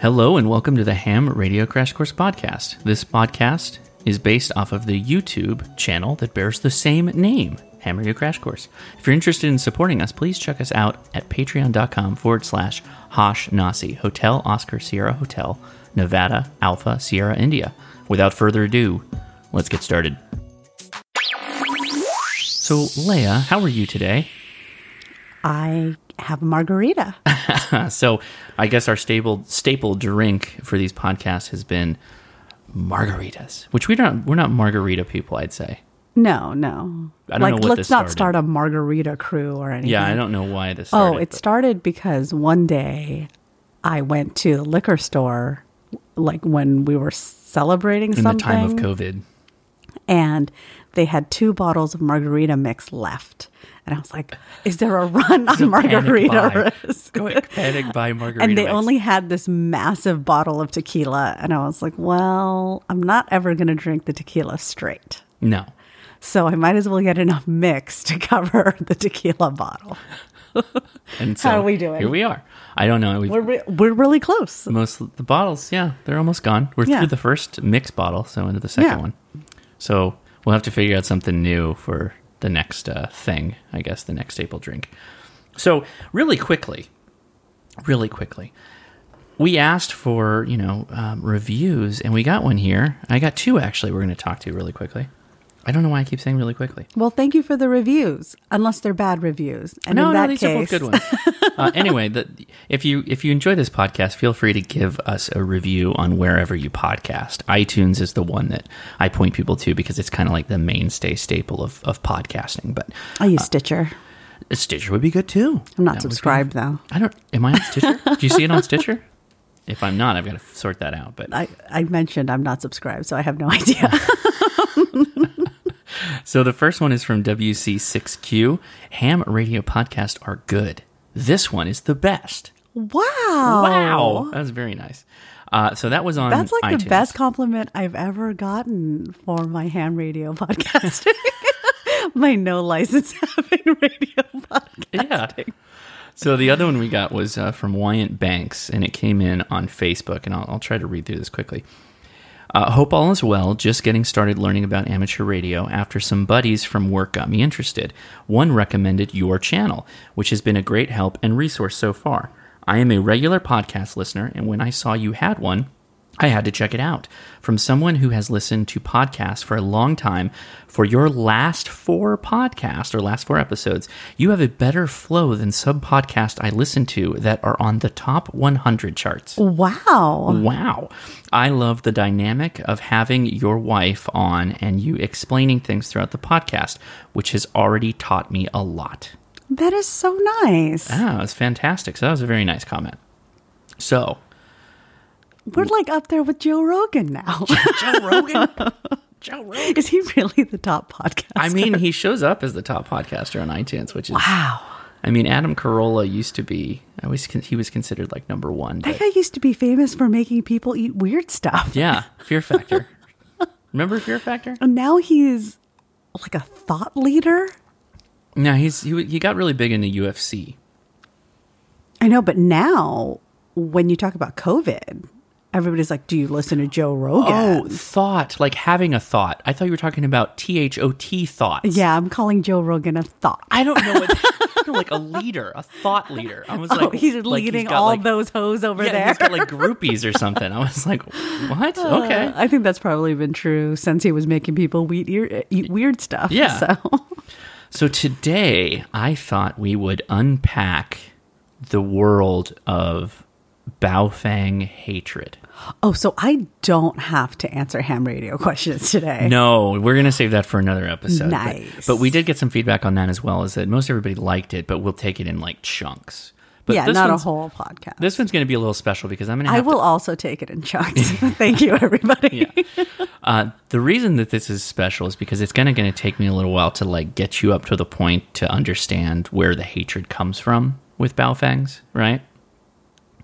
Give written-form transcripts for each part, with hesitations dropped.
Hello and welcome to the Ham Radio Crash Course Podcast. This podcast is based off of the YouTube channel that bears the same name, Ham Radio Crash Course. If you're interested in supporting us, please check us out at patreon.com/HoshNasi, Hotel Oscar Sierra Hotel, Nevada Alpha Sierra India. Without further ado, let's get started. So, Leia, how are you today? I have a margarita. So, I guess our staple drink for these podcasts has been margaritas, which we're not margarita people, I'd say. No. I don't know what let's this not started. start a margarita crew or anything. Yeah, I don't know why this started. It started because one day I went to the liquor store, like when we were celebrating in something. the time of COVID. And they had 2 bottles of margarita mix left. And I was like, is there a run on margaritas? Panic buy margarita And they mix. only had this massive bottle of tequila. And I was like, well, I'm not ever going to drink the tequila straight. No. So I might as well get enough mix to cover the tequila bottle. And so How are we doing? Here we are. I don't know. We're really close. Most of the bottles, yeah, they're almost gone. We're Yeah. through the first mix bottle, so into the second Yeah. one. So we'll have to figure out something new for the next thing, I guess, the next staple drink. So really quickly, we asked for, reviews, and we got one here. I got 2, actually, we're going to talk to really quickly. I don't know why I keep saying really quickly. Well, thank you for the reviews, unless they're bad reviews. And in that these case, are both good ones. Anyway, if you enjoy this podcast, feel free to give us a review on wherever you podcast. iTunes is the one that I point people to because it's kind of like the mainstay staple of podcasting. But I use Stitcher. Stitcher would be good too. I'm not That would be- subscribed though. Am I on Stitcher? Do you see it on Stitcher? If I'm not, I've got to sort that out. But I mentioned I'm not subscribed, so I have no idea. So the first one is from WC6Q. Ham radio podcasts are good. This one is the best. Wow. That was very nice. So that was on That's like iTunes. the best compliment I've ever gotten for my ham radio podcast. My no license having radio podcast. Yeah. So the other one we got was from Wyant Banks, and it came in on Facebook, and I'll try to read through this quickly. Hope all is well. Just getting started learning about amateur radio after some buddies from work got me interested. One recommended your channel, which has been a great help and resource so far. I am a regular podcast listener, and when I saw you had one, I had to check it out. From someone who has listened to podcasts for a long time, for your last 4 podcasts or last 4 episodes, you have a better flow than some podcasts I listen to that are on the top 100 charts. Wow. Wow. I love the dynamic of having your wife on and you explaining things throughout the podcast, which has already taught me a lot. That is so nice. Ah, it's fantastic. So that was a very nice comment. So, We're like up there with Joe Rogan now. Joe Rogan? Joe Rogan? Is he really the top podcaster? I mean, he shows up as the top podcaster on iTunes, which is... Wow. I mean, Adam Carolla used to be... he was considered like number 1. That But, guy used to be famous for making people eat weird stuff. yeah, Fear Factor. Remember Fear Factor? And now he's like a thought leader. No, he got really big in the UFC. I know, but now when you talk about COVID, everybody's like, do you listen to Joe Rogan? Oh, thought, like having a thought. I thought you were talking about THOT thoughts. Yeah, I'm calling Joe Rogan a thought. I don't know what, like a leader, a thought leader. I was like, He's like leading got, all like, those hoes over yeah, there. he's got like groupies or something. I was like, what? Okay. I think that's probably been true since he was making people eat weird stuff. Yeah. So. So today, I thought we would unpack the world of Baofeng hatred. Oh, so I don't have to answer ham radio questions today. No, we're going to save that for another episode. Nice. But we did get some feedback on that as well, is that most everybody liked it, but we'll take it in like chunks. But yeah, this not a one's- whole podcast. This one's going to be a little special because I'm going to I have will also take it in chunks. Thank you, everybody. the reason that this is special is because it's going to take me a little while to like get you up to the point to understand where the hatred comes from with Baofengs, right?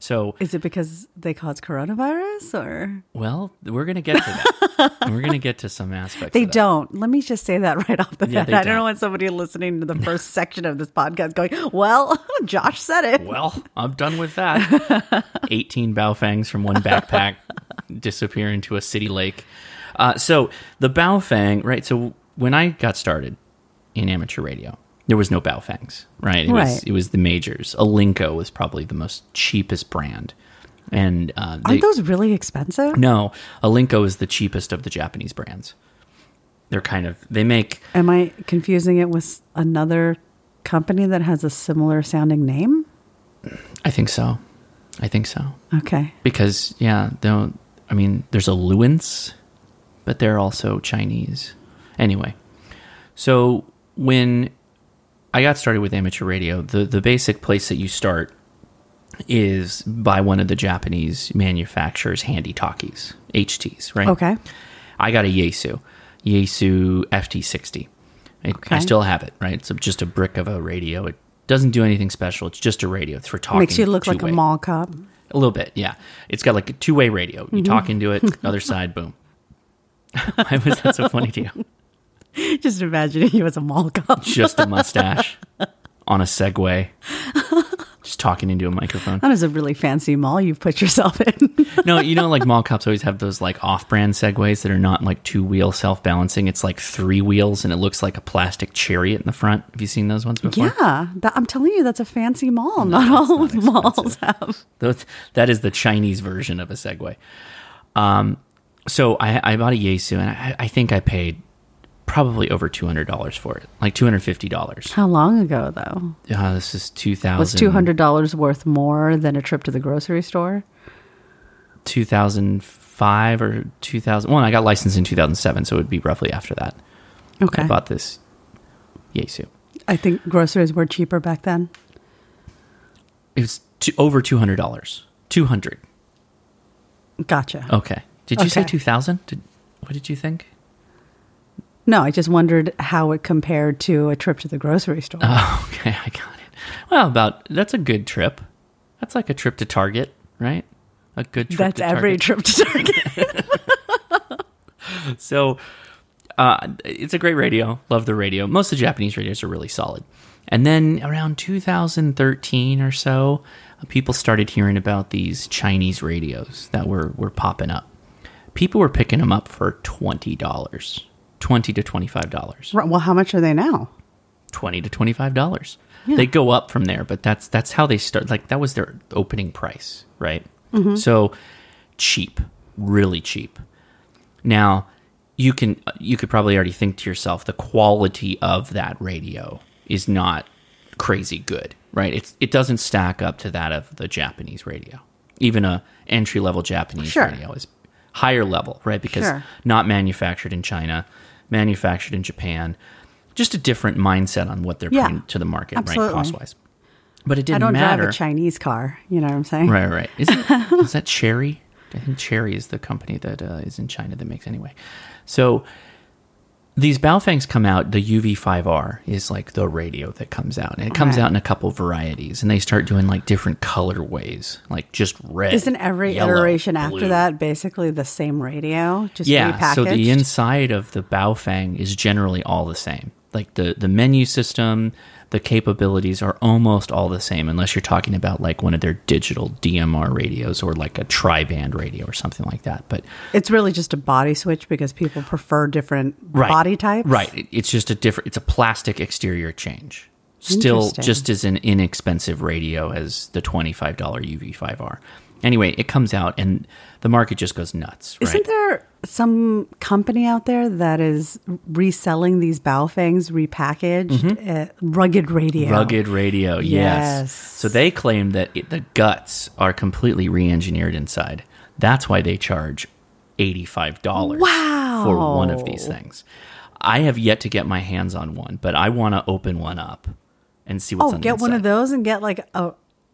So, Is it because they cause coronavirus or? well, we're going to get to that. We're going to get to some aspects They of that. don't. Let me just say that right off the Yeah, bat. they I don't don't. know when somebody listening to the first section of this podcast going, well, Josh said it. Well, I'm done with that. 18 Baofangs from one backpack disappear into a city lake. So the Baofeng, right? So when I got started in amateur radio, there was no Baofangs, right? It was the majors. Alinco was probably the most cheapest brand. And Aren't those really expensive? no, Alinco is the cheapest of the Japanese brands. They make, Am I confusing it with another company that has a similar sounding name? I think so. Okay. Because, there's a Luens, but they're also Chinese. Anyway, so when I got started with amateur radio, the basic place that you start is by one of the Japanese manufacturers' handy-talkies, HTs, right? Okay. I got a Yaesu FT60. I still have it, right? It's just a brick of a radio. It doesn't do anything special. It's just a radio. It's for talking. Makes you look like a two-way. mall cop. A little bit, yeah. It's got like a two-way radio. You talk into it, other side, boom. Why was that so funny to you? Just imagining you as a mall cop. Just a mustache on a Segway, just talking into a microphone. That is a really fancy mall you've put yourself in. No, like mall cops always have those like off-brand Segways that are not like two-wheel self-balancing. It's like three wheels and it looks like a plastic chariot in the front. Have you seen those ones before? Yeah. I'm telling you, that's a fancy mall. Not all not malls have. That is the Chinese version of a Segway. So I bought a Yaesu and I think I paid probably over $200 for it, like $250. How long ago, though? This is 2000. Was $200 worth more than a trip to the grocery store? 2005 or 2000. Well, I got licensed in 2007, so it would be roughly after that. Okay. I bought this Yaesu. I think groceries were cheaper back then. It was over $200. 200. Gotcha. Okay. Did you say Okay. 2000? What did you think? No, I just wondered how it compared to a trip to the grocery store. Oh, okay. I got it. Well, that's a good trip. That's like a trip to Target, right? A good trip That's to every Target. trip to Target. So it's a great radio. Love the radio. Most of the Japanese radios are really solid. And then around 2013 or so, people started hearing about these Chinese radios that were popping up. People were picking them up for $20 to $25. Right, well, how much are they now? $20 to $25. Yeah. They go up from there, but that's how they start. Like that was their opening price, right? Mm-hmm. So cheap, really cheap. Now you could probably already think to yourself, the quality of that radio is not crazy good, right? It doesn't stack up to that of the Japanese radio. Even a entry level Japanese Sure. radio is higher level, right? Because Sure. not manufactured in China, manufactured in Japan. Just a different mindset on what they're Yeah, bringing to the market, absolutely. right? Cost wise. But it I didn't don't matter. drive a Chinese car. You know what I'm saying? Right. Is that Cherry? I think Cherry is the company that is in China that makes anyway. So these Baofangs come out. The UV5R is like the radio that comes out, and it comes Right. out in a couple varieties, and they start doing like different colorways, like just red. Isn't every yellow, iteration blue. after that basically the same radio? Just Yeah, repackaged? so the inside of the Baofeng is generally all the same. Like the menu system, the capabilities are almost all the same, unless you're talking about like one of their digital DMR radios or like a tri-band radio or something like that. But It's really just a body switch because people prefer different body types? right, it's just it's a plastic exterior change. Still Interesting. just as an inexpensive radio as the $25 UV5R. Anyway, it comes out and the market just goes nuts, right? Isn't there some company out there that is reselling these Baofangs repackaged? Rugged Radio. Rugged Radio, yes. Yes. So they claim that the guts are completely re-engineered inside. That's why they charge $85 Wow. for one of these things. I have yet to get my hands on one, but I want to open one up and see what's on the Get one of inside. those and get like a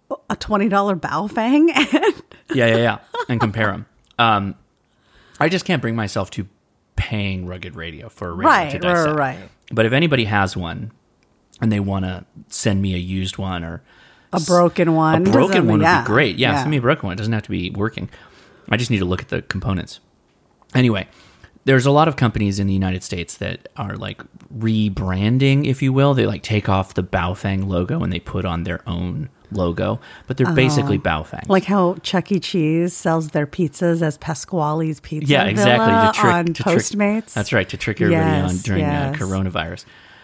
$20 Baofeng. Yeah. And compare them. I just can't bring myself to paying Rugged Radio for a radio to dissect. Right. But if anybody has one and they want to send me a used one or, A broken one. A broken one would yeah. be great. Yeah, Yeah. send me a broken one. It doesn't have to be working. I just need to look at the components. Anyway, there's a lot of companies in the United States that are like rebranding, if you will. They like take off the Baofeng logo and they put on their own logo, but they're basically Baofeng. Like how Chuck E. Cheese sells their pizzas as Pasquale's Pizza Yeah, exactly. Villa on Postmates. That's right, to trick everybody on during coronavirus.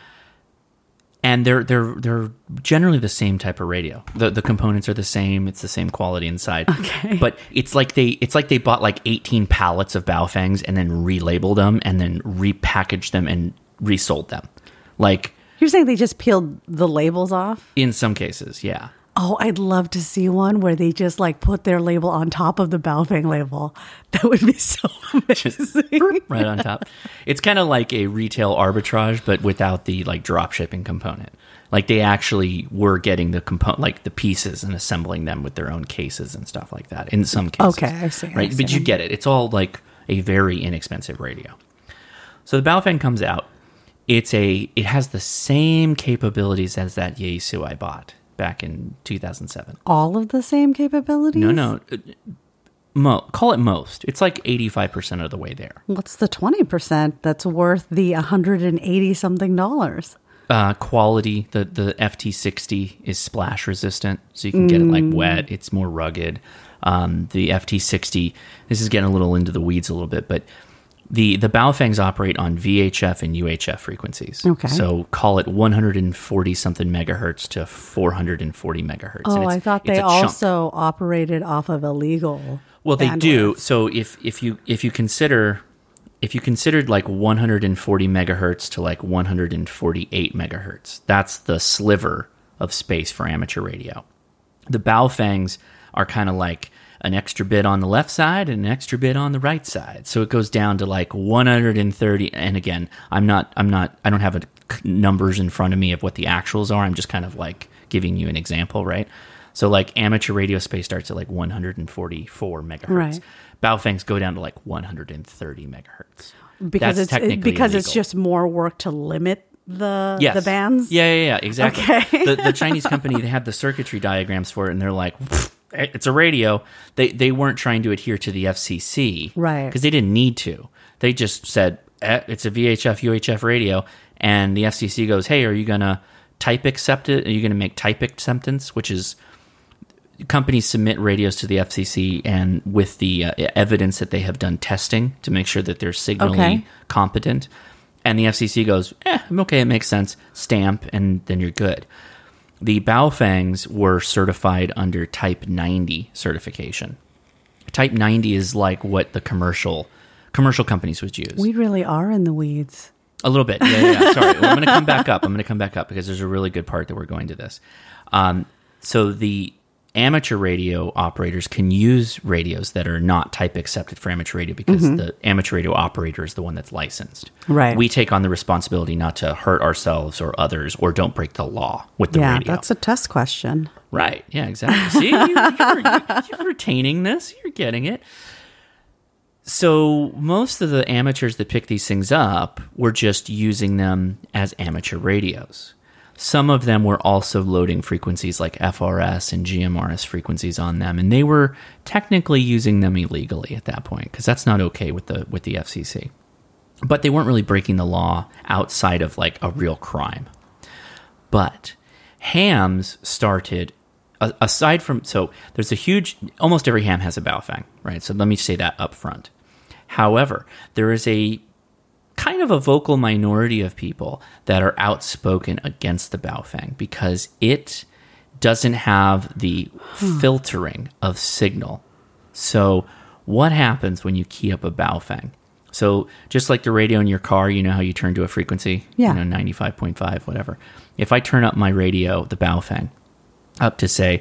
And they're generally the same type of radio. The components are the same. It's the same quality inside. Okay. But it's like they bought like 18 pallets of Baofengs and then relabeled them and then repackaged them and resold them. Like, You're saying they just peeled the labels off? in some cases, yeah. Oh, I'd love to see one where they just like put their label on top of the Baofeng label. That would be so amazing. Right on top. It's kind of like a retail arbitrage, but without the like drop shipping component. Like they actually were getting the like the pieces and assembling them with their own cases and stuff like that. In some cases, Okay, I see. Right, but you get it. It's all like a very inexpensive radio. So the Baofeng comes out. It has the same capabilities as that Yaesu I bought back in 2007. All of the same capabilities? No. Call it most. It's like 85% of the way there. What's the 20% that's worth the $180 something? Quality, the FT60 is splash resistant, so you can get it like wet. It's more rugged. The FT60, this is getting a little into the weeds a little bit, but the Baofengs operate on VHF and UHF frequencies. Okay. So call it 140 something megahertz to 440 megahertz. Oh, And I thought it's they a chunk. also operated off of illegal. Well, they do. bandwidth. So if you considered like 140 megahertz to like 148 megahertz, that's the sliver of space for amateur radio. The Baofengs are kind of like an extra bit on the left side and an extra bit on the right side. So it goes down to like 130. And again, I don't have numbers in front of me of what the actuals are. I'm just kind of like giving you an example, right? So like amateur radio space starts at like 144 megahertz. Right. Baofengs go down to like 130 megahertz. Because That's it's technically it's illegal. just more work to limit the Yes. bands. Yeah, exactly. Okay. The Chinese company, they had the circuitry diagrams for it, and they're like, it's a radio. They weren't trying to adhere to the FCC, Right. Because they didn't need to. They just said it's a VHF UHF radio, and the FCC goes, hey, are you gonna type accept it? Are you gonna make type acceptance, which is companies submit radios to the FCC and with the evidence that they have done testing to make sure that they're signally competent. And the FCC goes, okay, it makes sense. Stamp, and then you're good. The Baofengs were certified under Type 90 certification. Type 90 is like what the commercial companies would use. We really are in the weeds. A little bit. Yeah. Sorry. Well, I'm going to come back up because there's a really good part that we're going to this. So the amateur radio operators can use radios that are not type accepted for amateur radio because the amateur radio operator is the one that's licensed. Right. We take on the responsibility not to hurt ourselves or others or don't break the law with the radio. That's a test question. Right. Yeah, exactly. See, you're retaining this. You're getting it. So most of the amateurs that pick these things up were just using them as amateur radios. Some of them were also loading frequencies like FRS and GMRS frequencies on them, and they were technically using them illegally at that point because that's not okay with the FCC. But they weren't really breaking the law outside of like a real crime. But hams started aside from, so there's a huge, almost every ham has a Baofeng, right? So let me say that up front. However, there is a kind of a vocal minority of people that are outspoken against the Baofeng because it doesn't have the filtering of signal. So what happens when you key up a Baofeng? So just like the radio in your car, you know how you turn to a frequency? Yeah. 95.5, whatever. If I turn up my radio, the Baofeng, up to say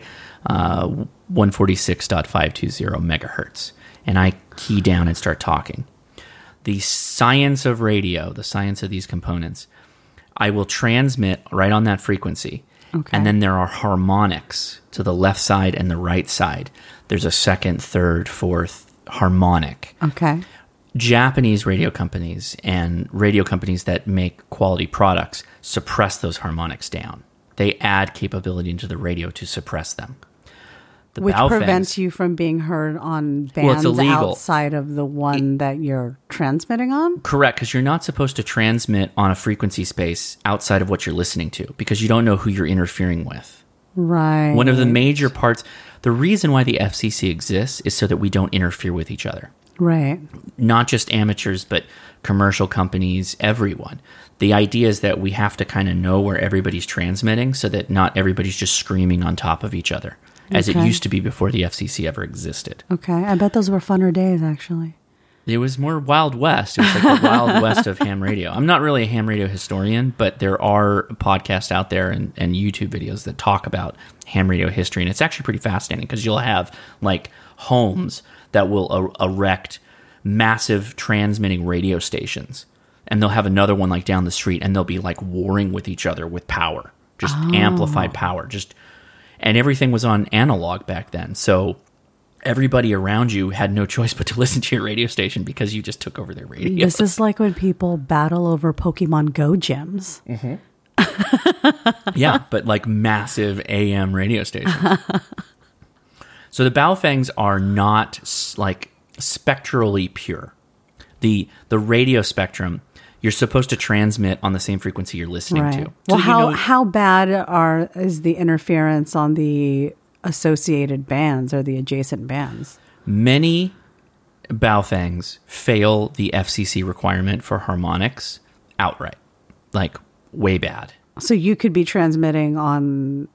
146.520 megahertz, and I key down and start talking, the science of radio, the science of these components, I will transmit right on that frequency. Okay. And then there are harmonics to the left side and the right side. There's a second, third, fourth harmonic. Okay. Japanese radio companies and radio companies that make quality products suppress those harmonics down They add capability into the radio to suppress them. The Which Baofengs, prevents you from being heard on Well, it's bands illegal. outside of the one that you're transmitting on? Correct, because you're not supposed to transmit on a frequency space outside of what you're listening to, because you don't know who you're interfering with. Right. One of the major parts, the reason why the FCC exists is so that we don't interfere with each other. Right. Not just amateurs, but commercial companies, everyone. The idea is that we have to kind of know where everybody's transmitting so that not everybody's just screaming on top of each other, as it Okay. used to be before the FCC ever existed. Okay. I bet those were funner days, actually. It was more Wild West. It was like the Wild West of ham radio. I'm not really a ham radio historian, but there are podcasts out there and YouTube videos that talk about ham radio history. And it's actually pretty fascinating because you'll have like homes that will erect massive transmitting radio stations. And they'll have another one like down the street and they'll be like warring with each other with power, just amplified power. And everything was on analog back then. So everybody around you had no choice but to listen to your radio station because you just took over their radio. This is like when people battle over Pokemon Go gyms. Yeah, but like massive AM radio stations. So the Baofengs are not like spectrally pure. The radio spectrum, you're supposed to transmit on the same frequency you're listening Right. to. Well, So how bad is the interference on the associated bands or the adjacent bands? many Baofengs fail the FCC requirement for harmonics outright, like way bad. So you could be transmitting on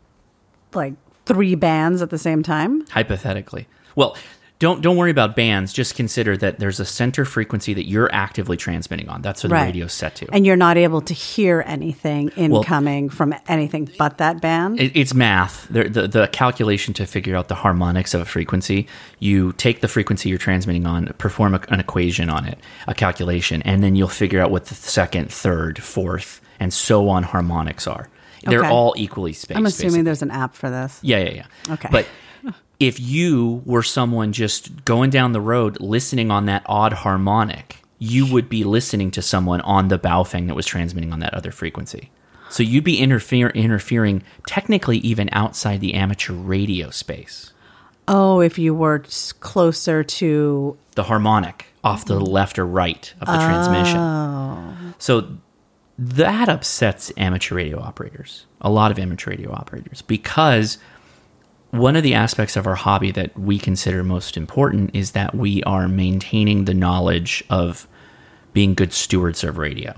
like 3 bands at the same time? Hypothetically. Well, don't worry about bands. Just consider that there's a center frequency that you're actively transmitting on. That's what the Right. radio's set to. And you're not able to hear anything incoming from anything but that band? It's math. The calculation to figure out the harmonics of a frequency, you take the frequency you're transmitting on, perform an equation on it, a calculation, and then you'll figure out what the second, third, fourth, and so on harmonics are. They're Okay. all equally spaced. I'm assuming basically. there's an app for this. Yeah. Okay. But if you were someone just going down the road listening on that odd harmonic, you would be listening to someone on the Baofeng that was transmitting on that other frequency. So you'd be interfering technically even outside the amateur radio space. Oh, if you were closer to... The harmonic off to the left or right of the transmission. So that upsets amateur radio operators, a lot of amateur radio operators, because one of the aspects of our hobby that we consider most important is that we are maintaining the knowledge of being good stewards of radio.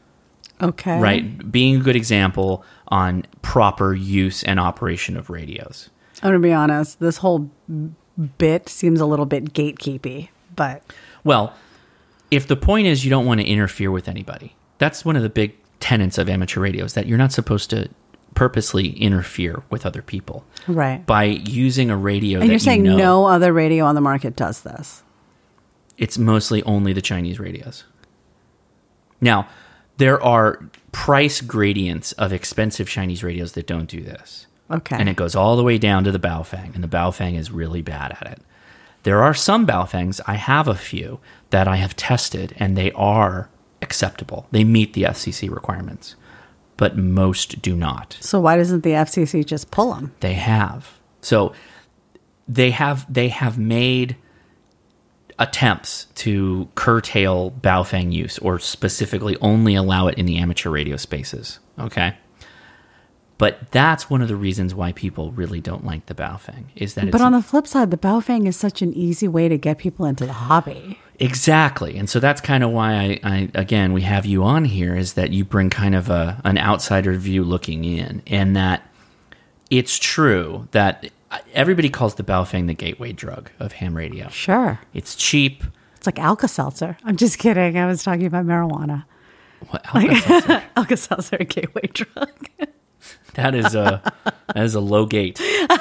Okay. Right? Being a good example on proper use and operation of radios. I'm going to be honest. This whole bit seems a little bit gatekeepy, but... Well, if the point is you don't want to interfere with anybody, that's one of the big tenets of amateur radio, is that you're not supposed to purposely interfere with other people. Right. By using a radio And that you're saying you know, no other radio on the market does this? it's mostly only the Chinese radios. Now, there are price gradients of expensive Chinese radios that don't do this. Okay. And it goes all the way down to the Baofeng, and the Baofeng is really bad at it. There are some Baofengs, I have a few, that I have tested, and they are acceptable. They meet the FCC requirements, but most do not. So why doesn't the FCC just pull them? They have. So they have made attempts to curtail Baofeng use, or specifically only allow it in the amateur radio spaces. Okay. But that's one of the reasons why people really don't like the Baofeng, is that But on the flip side, the Baofeng is such an easy way to get people into the hobby. Exactly. And so that's kind of why I again, we have you on here, is that you bring kind of an outsider view looking in, and that it's true that everybody calls the Baofeng the gateway drug of ham radio. Sure. It's cheap. It's like Alka-Seltzer. I'm just kidding. I was talking about marijuana. What, Alka-Seltzer? Alka-Seltzer, a gateway drug. That is a low gate.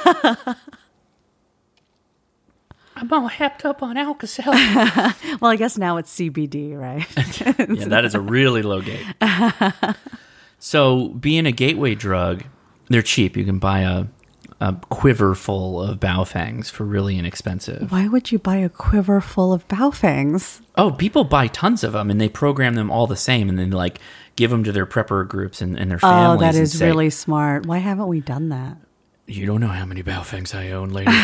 I'm all hepped up on Alka-Seltzer. Well, I guess now it's CBD, right? Yeah, that is a really low gate. So being a gateway drug, they're cheap. You can buy a quiver full of Baofangs for really inexpensive. Why would you buy a quiver full of Baofangs? Oh, people buy tons of them, and they program them all the same, and then like give them to their prepper groups and their families. Oh, that and is say, really smart. Why haven't we done that? You don't know how many Baofangs I own, lady.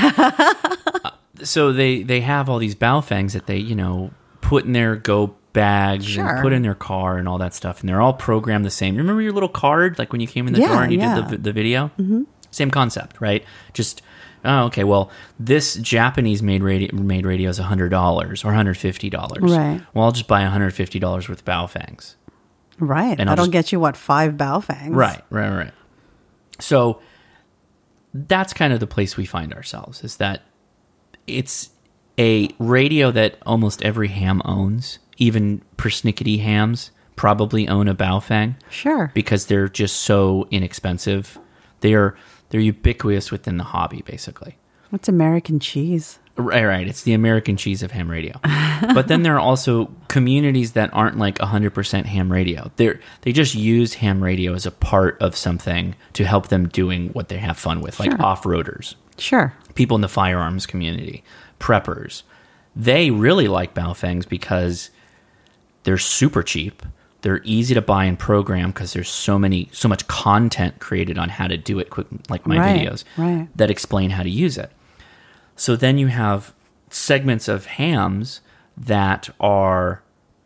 So they have all these Baofangs that they, put in their go bags and put in their car and all that stuff, and they're all programmed the same. Remember your little card, like when you came in the door and you did the video? Mm-hmm. Same concept, right? Just, okay, well, this Japanese made radio is $100 or $150. Right. Well, I'll just buy $150 worth of Baofangs. Right. And That'll get you, 5 Baofangs? Right. So that's kind of the place we find ourselves, is that it's a radio that almost every ham owns. Even persnickety hams probably own a Baofeng. Sure. Because they're just so inexpensive. They're ubiquitous within the hobby, basically. What's American cheese? Right. It's the American cheese of ham radio. But then there are also communities that aren't like 100% ham radio. They just use ham radio as a part of something to help them doing what they have fun with, like off-roaders. Sure. People in the firearms community, preppers. They really like Baofengs because they're super cheap. They're easy to buy and program because there's so much content created on how to do it, like my videos, that explain how to use it. So then you have segments of hams that are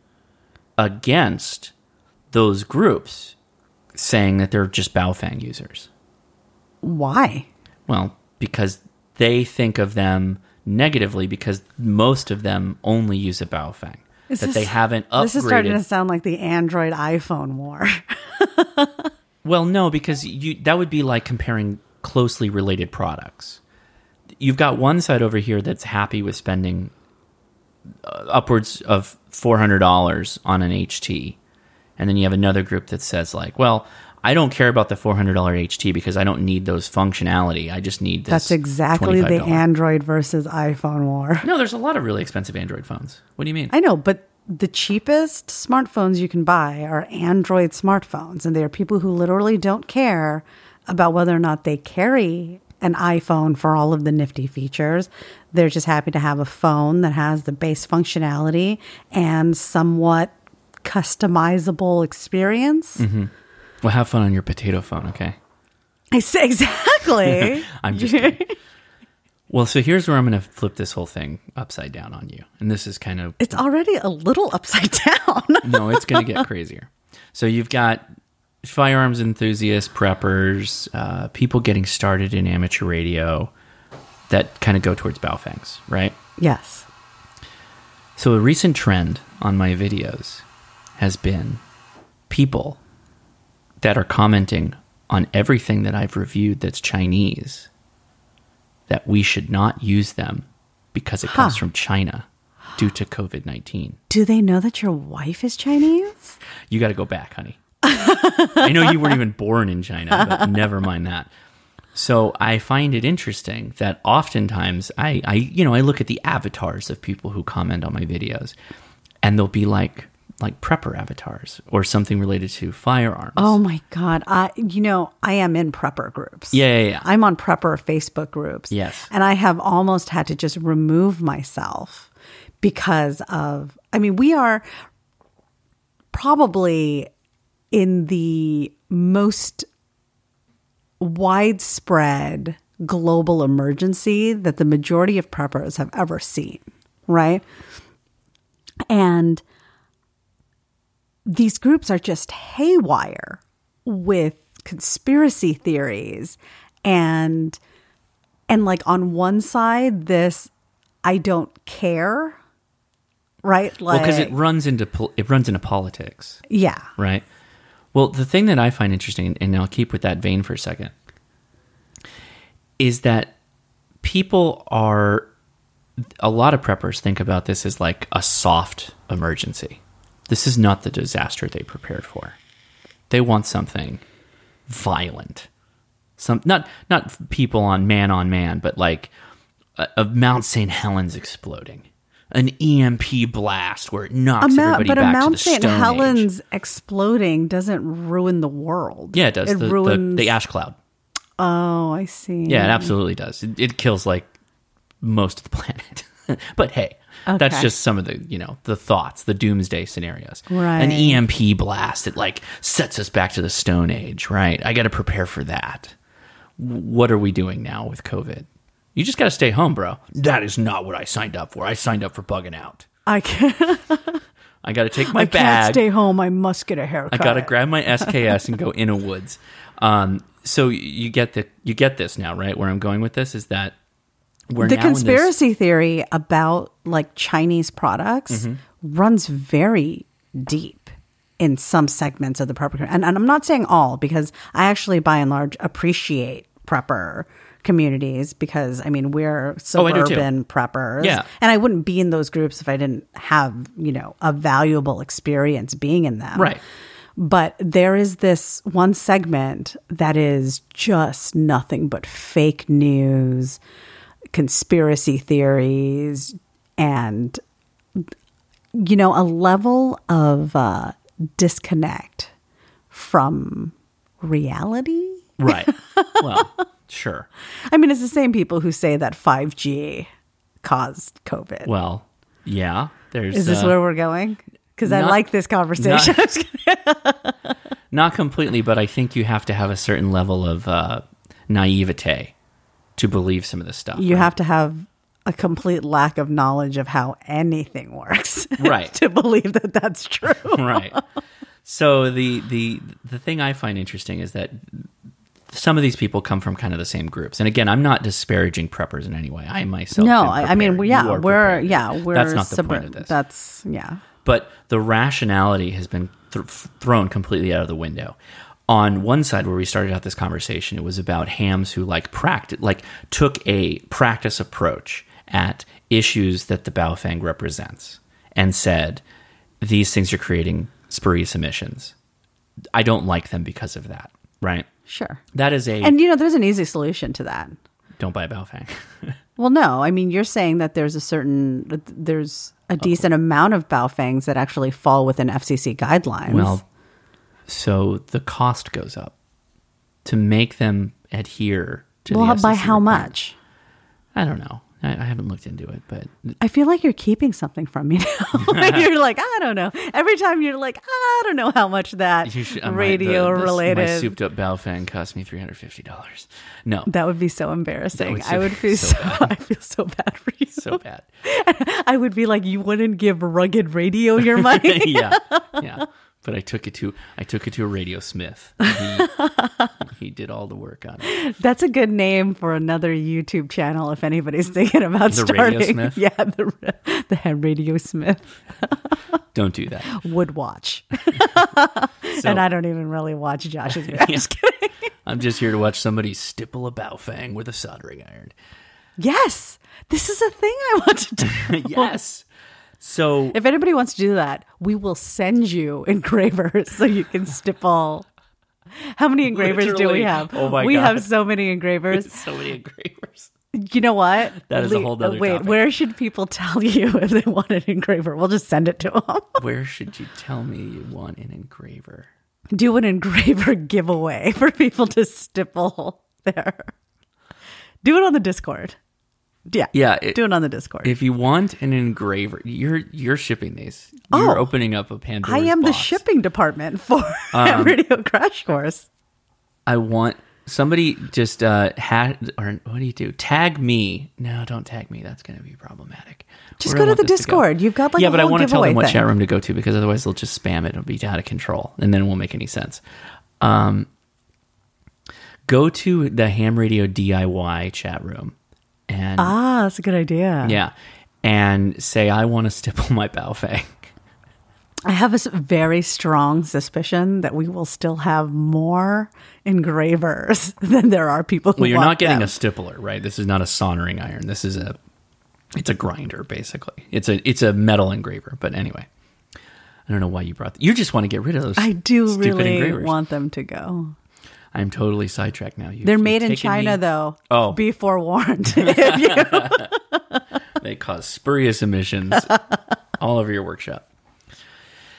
against those groups, saying that they're just Baofeng users. Why? Well, because they think of them negatively, because most of them only use a Baofeng. They haven't upgraded. This is starting to sound like the Android iPhone war. Well, no, because that would be like comparing closely related products. You've got one side over here that's happy with spending upwards of $400 on an HT. And then you have another group that says like, well, I don't care about the $400 HT because I don't need those functionality. I just need this. That's exactly $25. The Android versus iPhone war. No, there's a lot of really expensive Android phones. What do you mean? I know, but the cheapest smartphones you can buy are Android smartphones. And they are people who literally don't care about whether or not they carry an iPhone for all of the nifty features. They're just happy to have a phone that has the base functionality and somewhat customizable experience. Mm-hmm. Well, have fun on your potato phone, okay? I say exactly. I'm just kidding. Well, so here's where I'm going to flip this whole thing upside down on you. And this is kind of... It's already a little upside down. No, it's going to get crazier. So you've got firearms enthusiasts, preppers, people getting started in amateur radio that kind of go towards Baofengs, right? Yes. So a recent trend on my videos has been people that are commenting on everything that I've reviewed that's Chinese, that we should not use them because it comes from China due to COVID-19. Do they know that your wife is Chinese? You got to go back, honey. I know you weren't even born in China, but never mind that. So I find it interesting that oftentimes I look at the avatars of people who comment on my videos, and they'll be like prepper avatars or something related to firearms. Oh my God. I am in prepper groups. Yeah. I'm on prepper Facebook groups. Yes. And I have almost had to just remove myself because of, we are probably in the most widespread global emergency that the majority of preppers have ever seen, right? And these groups are just haywire with conspiracy theories and like on one side, this I don't care, right? Like, because it runs into politics. Yeah. Right. Well, the thing that I find interesting, and I'll keep with that vein for a second, is that a lot of preppers think about this as like a soft emergency. This is not the disaster they prepared for. They want something violent. Not people on man, but like a Mount St. Helens exploding. An EMP blast where it knocks everybody back to the Stone Age. But a Mount St. Helens exploding doesn't ruin the world. Yeah, it does. It ruins the ash cloud. Oh, I see. Yeah, it absolutely does. It kills like most of the planet. But hey, that's Okay. just some of the, the thoughts, the doomsday scenarios. Right. An EMP blast that like sets us back to the Stone Age, right? I got to prepare for that. What are we doing now with COVID? You just got to stay home, bro. That is not what I signed up for. I signed up for bugging out. I can't. I got to take my I bag. can't stay home. I must get a haircut. I got to grab my SKS and go in a woods. So you get this now, right? Where I'm going with this is that we're The now in this- conspiracy theory about like Chinese products runs very deep in some segments of the prepper community. And I'm not saying all, because I actually by and large appreciate prepper communities, because I mean we're Oh, I do too. suburban preppers. Yeah. And I wouldn't be in those groups if I didn't have, a valuable experience being in them. Right. But there is this one segment that is just nothing but fake news, conspiracy theories, and, a level of disconnect from reality. Right. Well, sure. I mean, it's the same people who say that 5G caused COVID. Well, yeah. There's Is this where we're going? Because I not- like this conversation. not completely, but I think you have to have a certain level of naivete to believe some of this stuff. You right? have to have a complete lack of knowledge of how anything works, Right. to believe that that's true. Right. So the thing I find interesting is that some of these people come from kind of the same groups. And again, I'm not disparaging preppers in any way. I myself No, am I mean, prepared. yeah, You are we're prepared. we're That's not the point of this. That's yeah. But the rationality has been thrown completely out of the window. On one side, where we started out this conversation, it was about hams who took a practice approach at issues that the Baofeng represents and said, these things are creating spurious emissions. I don't like them because of that, right? Sure. That is And there's an easy solution to that. don't buy a Baofeng. Well, no, I mean, you're saying that there's a decent amount of Baofengs that actually fall within FCC guidelines. Well, so the cost goes up to make them adhere to the FCC by how requirement. much? I don't know. I haven't looked into it, but I feel like you're keeping something from me now. You're like, I don't know. Every time you're like, I don't know how much that radio related. My souped up Baofeng cost me $350. No, That would be so embarrassing. That would I would feel so bad. I feel so bad for you. so bad. I would be like, you wouldn't give Rugged Radio your money. Yeah. But I took it to a radio smith. He did all the work on it. That's a good name for another YouTube channel if anybody's thinking about The starting. Radio Smith? Yeah, the head Radio Smith Don't do that. would watch. So, And I don't even really watch Josh's videos. Just kidding. I'm just here to watch somebody stipple a Baofeng with a soldering iron. Yes, this is a thing I want to do. Yes. So If anybody wants to do that, we will send you engravers so you can stipple. How many engravers do Literally. we have? Oh my we God. have so many engravers. so many engravers. You know what? That is a whole nother Wait, topic. where should people tell you if they want an engraver? We'll just send it to them. Where should you tell me you want an engraver? Do an engraver giveaway for people to stipple there. Do it on the Discord. Yeah. Yeah, do it on the Discord. If you want an engraver, you're shipping these. You're opening up a Pandora's I am the box. shipping department for Radio Crash Course. I want somebody just or what do you do? Tag me. No, don't tag me. That's going to be problematic. Just Where go do I to the want this go? Discord. You've got like yeah, a but I whole want to tell them giveaway what thing. chat room to go to because otherwise they'll just spam it. It'll be out of control, and then it won't make any sense. Go to the Ham Radio DIY chat room, and That's a good idea. yeah, and say I want to stipple my Baofeng. I have a very strong suspicion that we will still have more engravers than there are people who Well, you're want not getting them. a stippler, right? This is not a soldering iron. This is it's a grinder, basically. It's a metal engraver. But anyway, I don't know why you brought that. You just want to get rid of those. I do stupid really engravers. want them to go. I'm totally sidetracked now. They're made in China, though. Oh. Be forewarned. If you- They cause spurious emissions all over your workshop.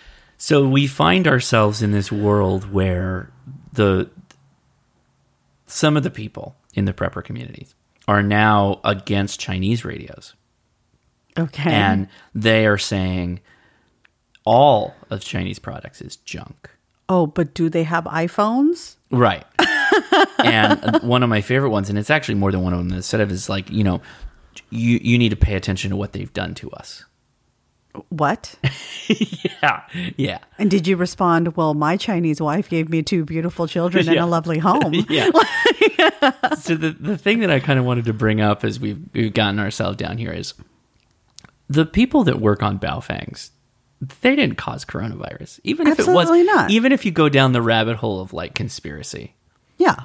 So we find ourselves in this world where some of the people in the prepper communities are now against Chinese radios. Okay. And they are saying all of Chinese products is junk. Oh, but do they have iPhones? Right. And one of my favorite ones, and it's actually more than one of them, instead of is like, you need to pay attention to what they've done to us. What? Yeah. And did you respond, well, my Chinese wife gave me 2 beautiful children and a lovely home? Yeah. So the thing that I kind of wanted to bring up as we've gotten ourselves down here is the people that work on Baofangs, they didn't cause coronavirus. Even if Absolutely it was not. Even if you go down the rabbit hole of like conspiracy. Yeah.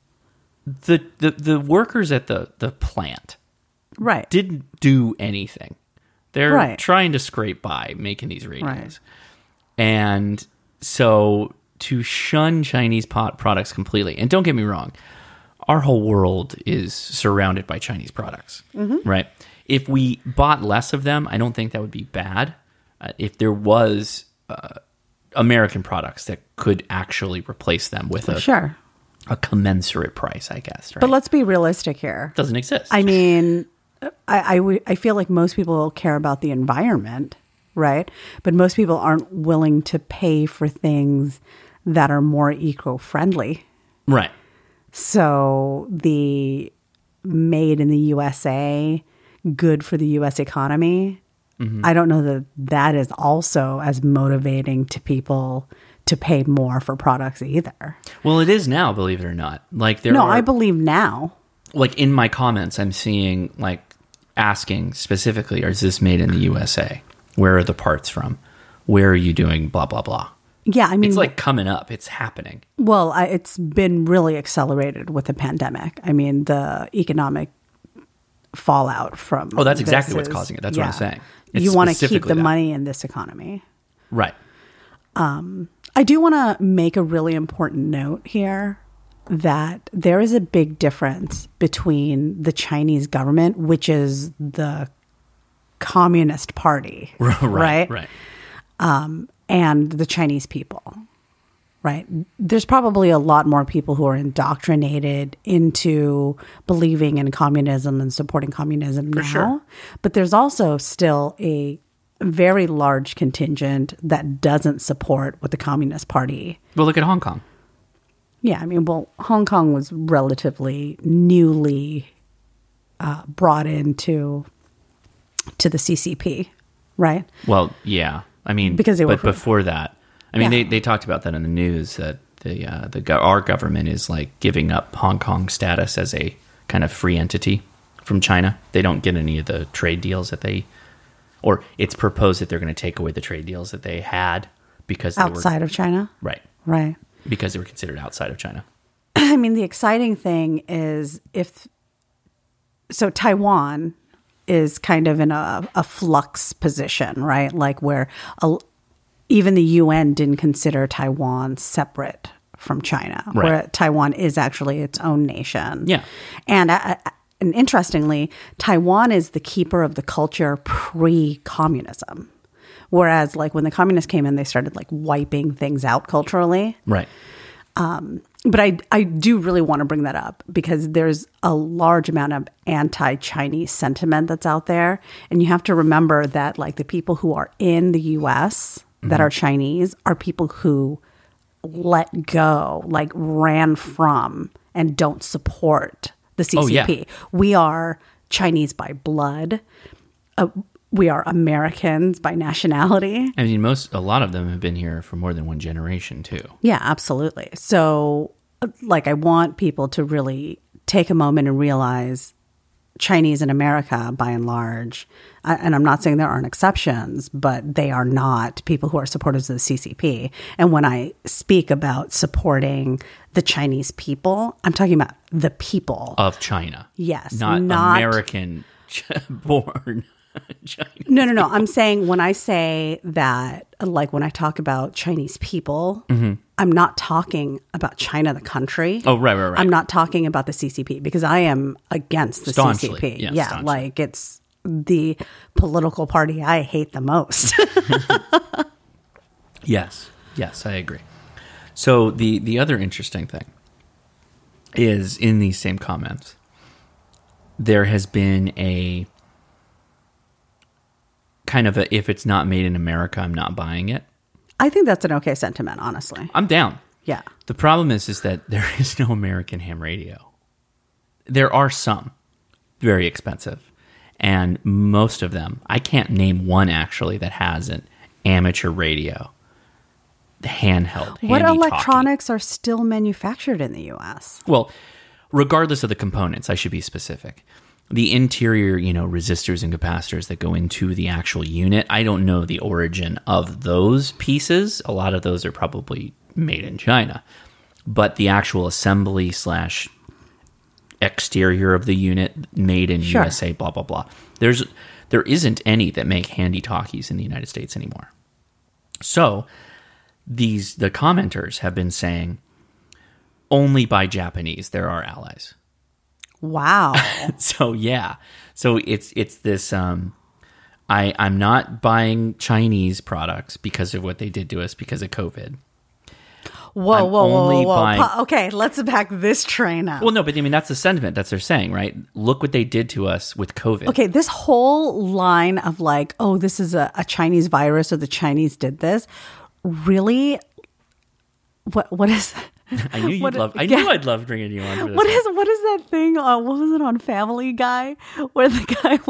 The workers at the plant Right. didn't do anything. They're Right. trying to scrape by making these radios. Right. And so to shun Chinese products completely, and don't get me wrong, our whole world is surrounded by Chinese products, right? If we bought less of them, I don't think that would be bad. If there was American products that could actually replace them with Sure. a commensurate price, I guess, right? But let's be realistic here. Doesn't exist. I mean, I feel like most people care about the environment, right? But most people aren't willing to pay for things that are more eco-friendly. Right. So the made in the USA, good for the U.S. economy, I don't know that that is also as motivating to people to pay more for products either. Well, it is now, believe it or not. Like I believe now. Like in my comments, I'm seeing like asking specifically, is this made in the USA? Where are the parts from? Where are you doing blah, blah, blah? Yeah, I mean, it's like coming up. It's happening. Well, it's been really accelerated with the pandemic. I mean, the economic fallout from that's exactly this what's causing it. That's what I'm saying. It's you want to keep specifically the that. money in this economy. Right. I do want to make a really important note here that there is a big difference between the Chinese government, which is the Communist Party, right? And the Chinese people, right? There's probably a lot more people who are indoctrinated into believing in communism and supporting communism now. Sure. But there's also still a very large contingent that doesn't support what the Communist Party. Well, look at Hong Kong. Yeah, I mean, well, Hong Kong was relatively newly brought into the CCP, right? Well, yeah. I mean, Because they were but before that, I mean, Yeah. they talked about that in the news that our government is like giving up Hong Kong status as a kind of free entity from China. They don't get any of the trade deals that or it's proposed that they're going to take away the trade deals that they had because they Outside of China? right, Right. because they were considered outside of China. I mean, the exciting thing is so Taiwan is kind of in a flux position, right? Like where even the UN didn't consider Taiwan separate from China, Right. where Taiwan is actually its own nation. Yeah. And interestingly, Taiwan is the keeper of the culture pre-communism. Whereas like when the communists came in, they started like wiping things out culturally. Right. But I do really want to bring that up because there's a large amount of anti-Chinese sentiment that's out there. And you have to remember that like the people who are in the US that are Chinese are people who let go, like ran from and don't support the CCP. Oh, yeah. We are Chinese by blood. We are Americans by nationality. I mean, a lot of them have been here for more than one generation too. Yeah, absolutely. So, like, I want people to really take a moment and realize Chinese in America, by and large, and I'm not saying there aren't exceptions, but they are not people who are supporters of the CCP. And when I speak about supporting the Chinese people, I'm talking about the people Of China. Yes, Not not- American born Chinese. No. I'm saying when I say that, like when I talk about Chinese people, I'm not talking about China, the country. Oh, right. I'm not talking about the CCP because I am against the Staunchly, CCP. yeah, Staunchly. Like it's the political party I hate the most. Yes, I agree. So the other interesting thing is in these same comments, there has been a kind of a, if it's not made in America, I'm not buying it. I think that's an okay sentiment, honestly. I'm down. Yeah. The problem is that there is no American ham radio. There are some, very expensive. And most of them, I can't name one actually that has an amateur radio, handheld, What handy electronics are still manufactured in the U.S.? Well, regardless of the components, I should be specific. The interior, resistors and capacitors that go into the actual unit, I don't know the origin of those pieces. A lot of those are probably made in China. But the actual assembly / exterior of the unit made in USA, blah, blah, blah. There isn't any that make handy talkies in the United States anymore. So the commenters have been saying, only buy Japanese. They're our allies. Wow. So yeah. So it's this I'm not buying Chinese products because of what they did to us because of COVID. Whoa. Okay, let's back this train up. Well, no, but I mean, that's the sentiment that they're saying, right? Look what they did to us with COVID. Okay, this whole line of like, oh, this is a Chinese virus or the Chinese did this. Really? What is that? I knew you'd love. I knew I'd love bringing you on for this. What is that thing? What was it on Family Guy where the guy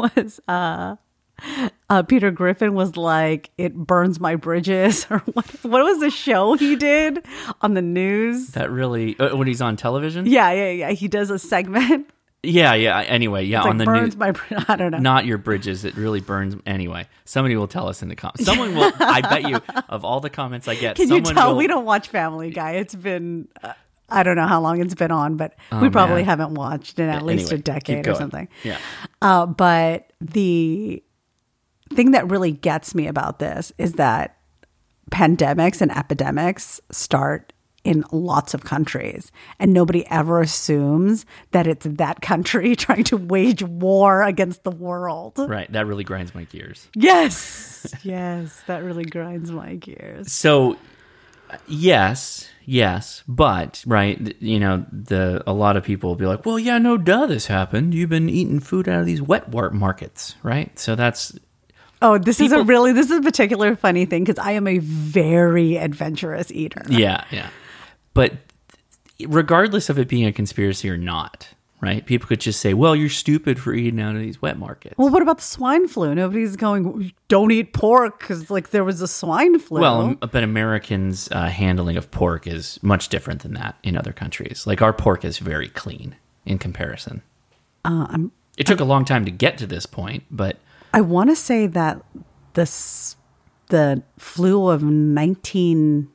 was Peter Griffin was like, it burns my bridges, or what was the show he did on the news? That really when he's on television? Yeah. He does a segment. Yeah. Anyway, yeah, It's on like the burns news. I don't know. Not your bridges. It really burns. Anyway, somebody will tell us in the comments. Someone will. I bet you, of all the comments I get, Can you someone tell will, we don't watch Family Guy? It's been I don't know how long it's been on, but we probably haven't watched in at least a decade or something. Yeah. But the thing that really gets me about this is that pandemics and epidemics start in lots of countries, and nobody ever assumes that it's that country trying to wage war against the world. Right. That really grinds my gears. Yes, that really grinds my gears. So, yes, but right, a lot of people will be like, "Well, yeah, no, duh, this happened. You've been eating food out of these wet warp markets, right?" So that's. Oh, this is a particular funny thing because I am a very adventurous eater. Yeah. But regardless of it being a conspiracy or not, right? People could just say, well, you're stupid for eating out of these wet markets. Well, what about the swine flu? Nobody's going, don't eat pork because there was a swine flu. Well, but Americans' handling of pork is much different than that in other countries. Like our pork is very clean in comparison. It took a long time to get to this point, but... I want to say that the flu of 1918.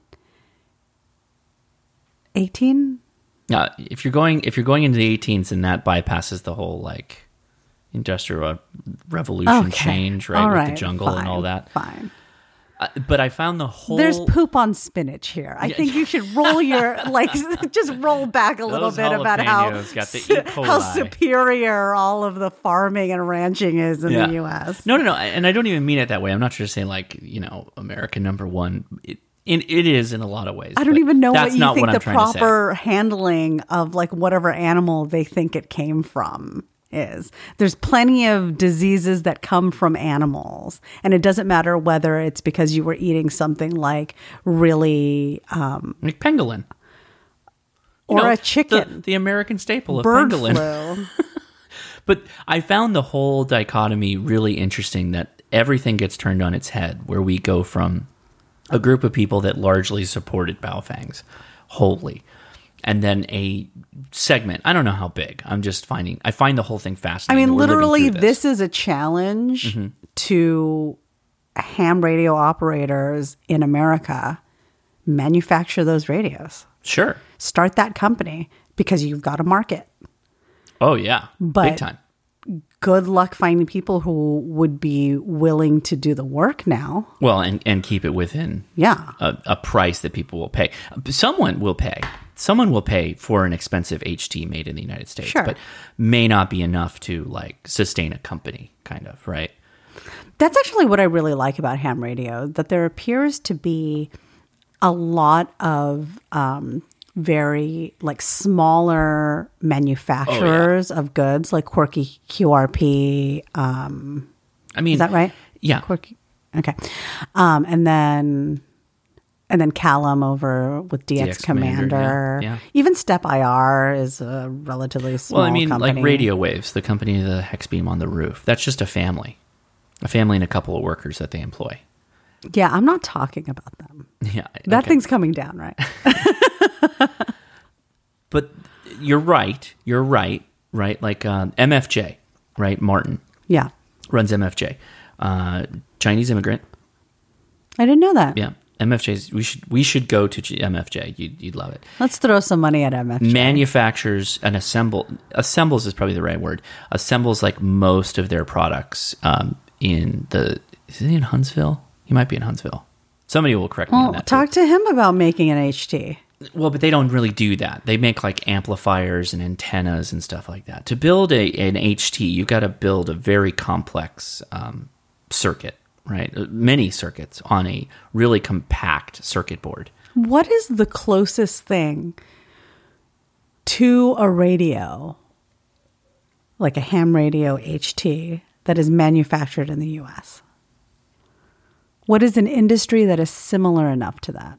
If you're going into the 18s, then that bypasses the whole industrial revolution change, right? With the jungle and all that. Fine. But I found the whole... There's poop on spinach here. I think you should roll your, just roll back a little bit about how superior all of the farming and ranching is in the U.S. No. And I don't even mean it that way. I'm not just saying America number one. It is in a lot of ways. I don't even know what you think the proper proper handling of whatever animal they think it came from is. There's plenty of diseases that come from animals, and it doesn't matter whether it's because you were eating something really like pangolin or a chicken, the American staple of bird pangolin. Flu. But I found the whole dichotomy really interesting, that everything gets turned on its head, where we go from a group of people that largely supported Baofangs wholly, and then a segment, I don't know how big, I find the whole thing fascinating. I mean, literally, this is a challenge to ham radio operators in America. Manufacture those radios. Sure. Start that company because you've got a market. Oh, yeah. But big time. Good luck finding people who would be willing to do the work now. Well, and keep it within a price that people will pay. Someone will pay. Someone will pay for an expensive HT made in the United States, but may not be enough to sustain a company, kind of, right? That's actually what I really like about ham radio, that there appears to be a lot of very like smaller manufacturers of goods, like Quirky QRP. I mean, Is that right? Yeah. Quirky. Okay. And then Callum over with DX Commander. Yeah. Even Step IR is a relatively small Well, I mean, company. like Radio Waves, the company of the hex beam on the roof. That's just a family and a couple of workers that they employ. Yeah, I'm not talking about them. Yeah, That thing's coming down, right? But you're right. Right? Like MFJ, right? Martin Yeah. runs MFJ. Chinese immigrant. I didn't know that. Yeah. MFJ's. We should go to MFJ. You'd love it. Let's throw some money at MFJ. Manufactures and assembles is probably the right word. Assembles like most of their products is he in Huntsville? He might be in Huntsville. Somebody will correct me on that. Talk to him about making an HT. Well, but they don't really do that. They make like amplifiers and antennas and stuff like that. To build an HT, you got to build a very complex circuit, right? Many circuits on a really compact circuit board. What is the closest thing to a radio, like a ham radio HT, that is manufactured in the U.S.? What is an industry that is similar enough to that?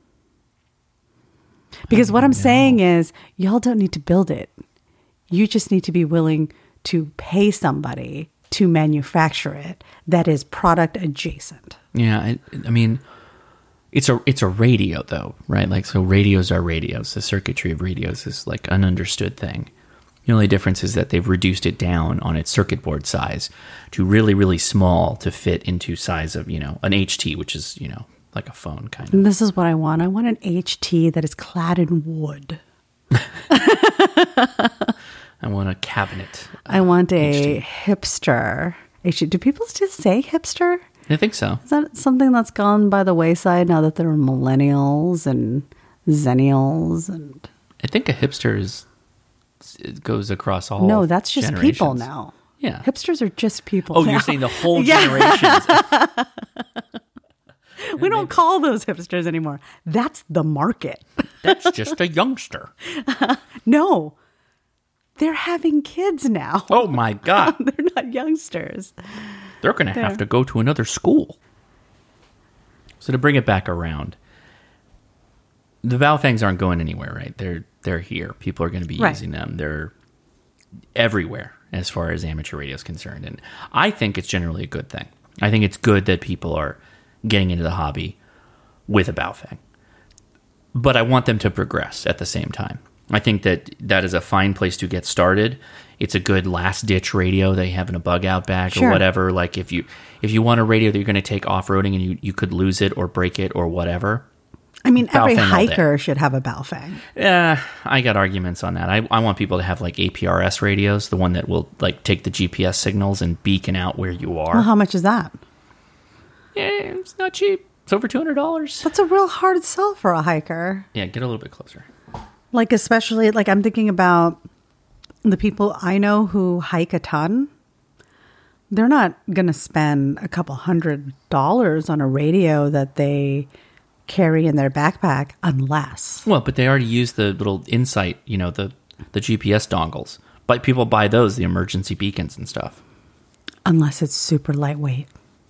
Because what I'm saying is, y'all don't need to build it. You just need to be willing to pay somebody to manufacture it that is product adjacent. Yeah, I mean, it's a radio though, right? Like, so radios are radios. The circuitry of radios is like an understood thing. The only difference is that they've reduced it down on its circuit board size to really, really small to fit into size of, an HT, which is, like a phone kind of. And this is what I want. I want an HT that is clad in wood. I want a cabinet. I want a hipster HT. Do people still say hipster? I think so. Is that something that's gone by the wayside now that there are millennials and zennials? And I think a hipster it goes across all. No, that's just generations. people now. Yeah. Hipsters are just people Oh, now. you're saying the whole generations. We don't call those hipsters anymore. That's the market. That's just a youngster. No, they're having kids now. Oh my God. They're not youngsters. They're going to have to go to another school. So to bring it back around, the Baofangs aren't going anywhere, right? They're here. People are going to be using them. They're everywhere as far as amateur radio is concerned. And I think it's generally a good thing. I think it's good that people are getting into the hobby with a Baofeng. But I want them to progress at the same time. I think that is a fine place to get started. It's a good last-ditch radio they have in a bug-out bag or whatever. Like if you want a radio that you're going to take off-roading and you could lose it or break it or whatever. I mean, every Baofeng hiker should have a Baofeng. I got arguments on that. I want people to have like APRS radios, the one that will like take the GPS signals and beacon out where you are. Well, how much is that? Yeah, it's not cheap. It's over $200. That's a real hard sell for a hiker. Yeah, get a little bit closer. Like, especially, like, I'm thinking about the people I know who hike a ton. They're not going to spend a couple $100 on a radio that they carry in their backpack unless. Well, but they already use the little Insight, the GPS dongles. But people buy those, the emergency beacons and stuff. Unless it's super lightweight.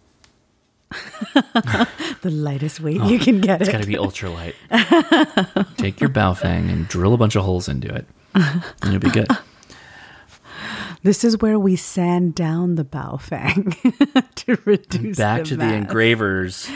The lightest weight you can get. It's got to be ultralight. Take your Baofeng and drill a bunch of holes into it. And it'll be good. This is where we sand down the Baofeng to reduce Back to the engravers. So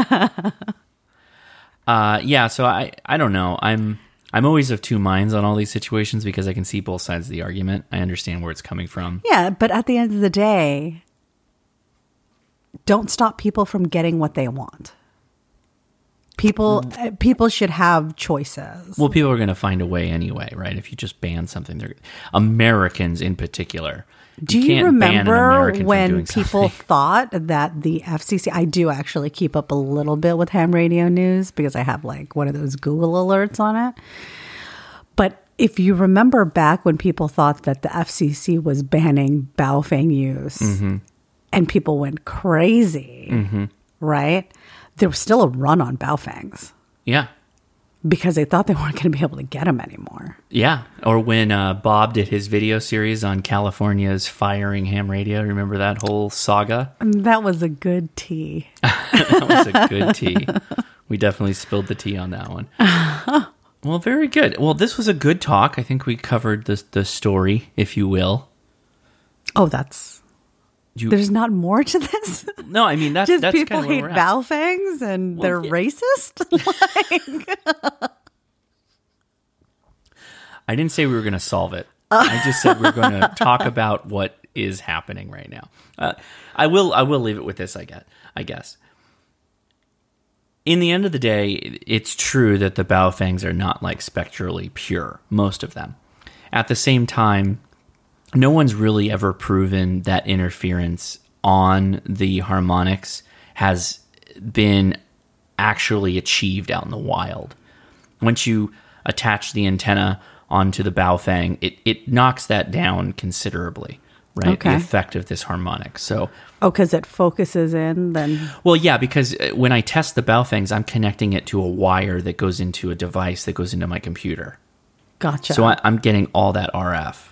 I don't know. I'm always of two minds on all these situations because I can see both sides of the argument. I understand where it's coming from. Yeah, but at the end of the day, don't stop people from getting what they want. People should have choices. Well, people are going to find a way anyway, right? If you just ban something, Americans in particular. Do you can't ban an remember American from when doing people something. thought that the FCC, I do actually keep up a little bit with ham radio news because I have like one of those Google alerts on it. But if you remember back when people thought that the FCC was banning Baofeng use and people went crazy, right? There was still a run on Baofengs. Yeah. because they thought they weren't going to be able to get them anymore. Yeah. Or when Bob did his video series on California's firing ham radio. Remember that whole saga? And that was a good tea. That was a good tea. We definitely spilled the tea on that one. Well, very good. Well, this was a good talk. I think we covered the story, if you will. Oh, there's not more to this? No, I mean, that's Just people kind of where hate we're at. Baofangs and they're racist? I didn't say we were going to solve it. I just said we're going to talk about what is happening right now. I will leave it with this, I guess. In the end of the day, it's true that the Baofangs are not like spectrally pure, most of them. At the same time, no one's really ever proven that interference on the harmonics has been actually achieved out in the wild. Once you attach the antenna onto the Baofeng, it knocks that down considerably, right? Okay. The effect of this harmonic. So, because it focuses in, then... well, yeah, because when I test the Baofengs, I'm connecting it to a wire that goes into a device that goes into my computer. Gotcha. So I'm getting all that RF.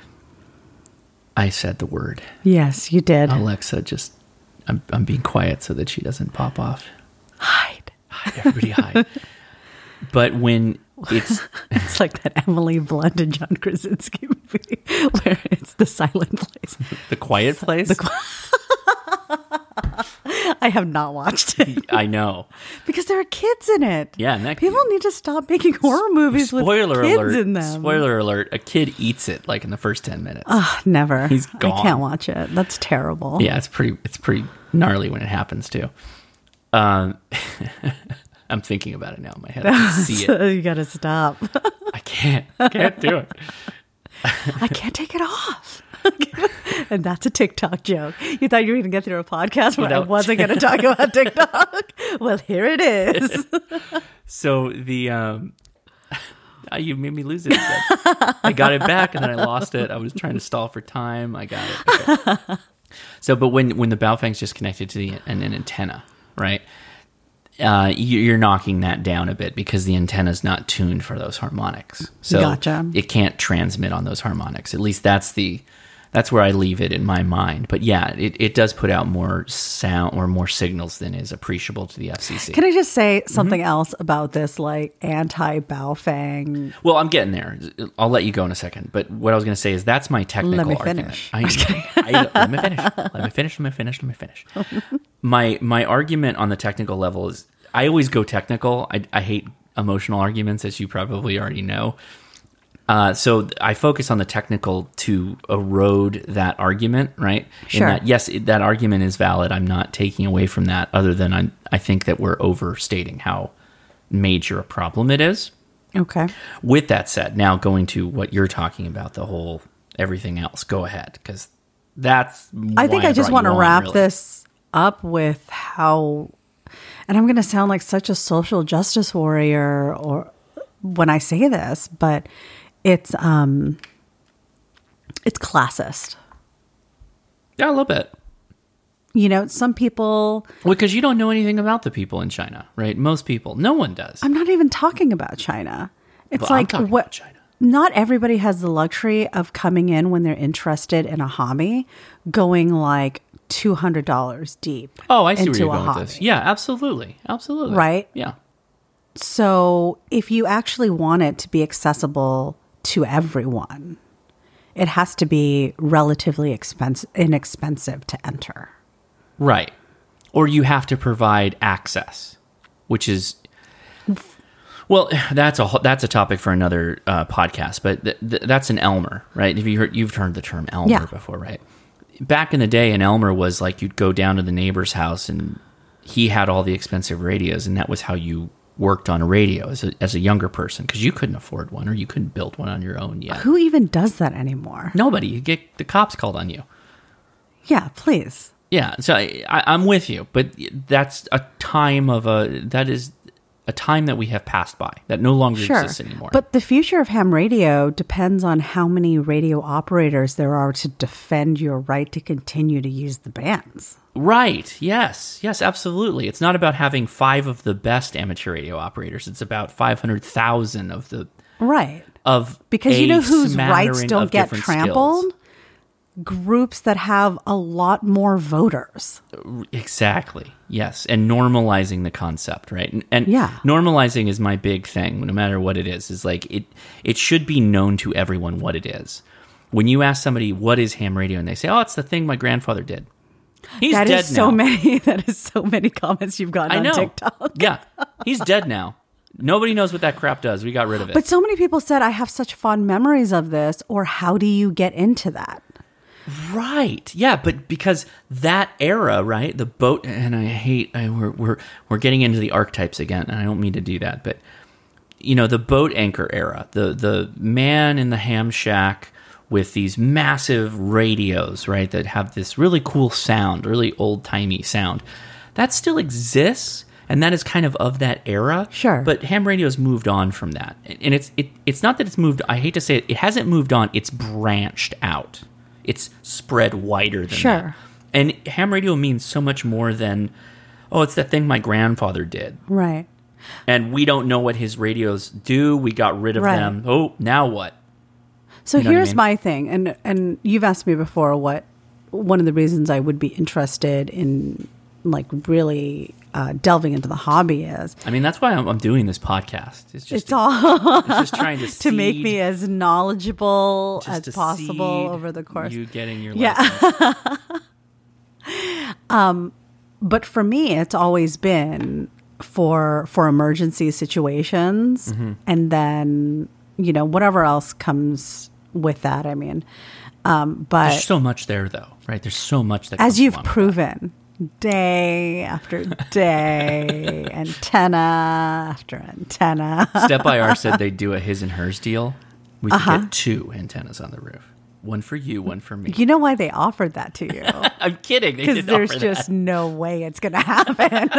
I said the word. Yes, you did. Alexa, just I'm being quiet so that she doesn't pop off. Hide. Everybody hide. But when it's It's like that Emily Blunt and John Krasinski movie where it's the silent place. the quiet place, I have not watched it. I know. Because there are kids in it. Yeah, and that People need to stop making horror movies with kids in them. Spoiler alert, a kid eats it like in the first 10 minutes. Never. He's gone. I can't watch it. That's terrible. Yeah, it's pretty gnarly when it happens too. I'm thinking about it now in my head. I can see it. You gotta stop. I can't do it. I can't take it off. And that's a TikTok joke. You thought you were going to get through a podcast where I wasn't going to talk about TikTok? Well, here it is. So the you made me lose it again. I got it back and then I lost it. I was trying to stall for time. I got it. Okay. So, but when the Baofeng's just connected to an antenna, right? You're knocking that down a bit because the antenna's not tuned for those harmonics. So Gotcha. It can't transmit on those harmonics. At least that's where I leave it in my mind. But yeah, it does put out more sound or more signals than is appreciable to the FCC. Can I just say something else about this, like anti-Baofeng? Well, I'm getting there. I'll let you go in a second. But what I was going to say is that's my technical Let me argument. finish. Let me finish. My argument on the technical level is I always go technical. I hate emotional arguments, as you probably already know. So I focus on the technical to erode that argument, right? Sure. In that, yes, that argument is valid. I'm not taking away from that, other than I think that we're overstating how major a problem it is. Okay. With that said, now going to what you're talking about, the whole everything else, go ahead, because that's I think why I just brought want to you on, wrap really. this up with how, and I'm going to sound like such a social justice warrior or when I say this, but it's classist. Yeah, a little bit. You know, some people... Well, because you don't know anything about the people in China, right? Most people. No one does. I'm not even talking about China. It's Well, I'm like talking about China. Not everybody has the luxury of coming in when they're interested in a hobby, going like $200 deep. Oh, I see where into you're a going with hobby. this. Yeah, absolutely. Absolutely. Right? Yeah. So if you actually want it to be accessible to everyone, it has to be relatively inexpensive to enter. Right. Or you have to provide access, which is... Well, that's a topic for another podcast, but that's an Elmer, right? You've heard the term Elmer before, right? Back in the day, an Elmer was like you'd go down to the neighbor's house and he had all the expensive radios, and that was how you worked on a radio as a younger person, because you couldn't afford one or you couldn't build one on your own yet. Who even does that anymore? Nobody. You get the cops called on you. Yeah, please. Yeah, so I'm with you, but that's a time that we have passed by, that no longer exists anymore. But the future of ham radio depends on how many radio operators there are to defend your right to continue to use the bands. Right. Yes. Yes, absolutely. It's not about having 5 of the best amateur radio operators. It's about 500,000 of the Right. of Because a you know whose smattering rights don't of get different trampled? skills. Groups that have a lot more voters. Exactly. Yes. And normalizing the concept, right? And Yeah. normalizing is my big thing, no matter what it is like it should be known to everyone what it is. When you ask somebody, what is ham radio? And they say, oh, it's the thing my grandfather did. He's That dead is so now. many. That is so many comments you've gotten I know. on TikTok. Yeah. He's dead now. Nobody knows what that crap does. We got rid of it. But so many people said, I have such fond memories of this, or how do you get into that? Right. Yeah, but because that era, right? The boat, and we're getting into the archetypes again, and I don't mean to do that, but the boat anchor era, the man in the ham shack with these massive radios, right, that have this really cool sound, really old-timey sound. That still exists, and that is kind of that era. Sure. But ham radio's moved on from that. And it's not that it's moved, I hate to say it, it hasn't moved on, it's branched out. It's spread wider than Sure. that. And ham radio means so much more than, oh, it's that thing my grandfather did. Right. And we don't know what his radios do. We got rid of Right. them. Oh, now what? So You know what I here's mean? my thing, and you've asked me before what one of the reasons I would be interested in really delving into the hobby is. I mean, that's why I'm doing this podcast. It's just It's all it's just trying to to make seed- me as knowledgeable just as to possible seed over the course. You getting your Yeah. license. But for me, it's always been for emergency situations, Mm-hmm. and then whatever else comes with that. I mean, but There's so much there, though, right? There's so much that as comes you've along with proven, day after day, antenna after antenna. that. Step by R said they'd do a his and hers deal. We could Uh-huh. get 2 antennas on the roof. One for you, one for me. You know why they offered that to you? I'm kidding. They Because did there's offer just that. no way it's going to happen.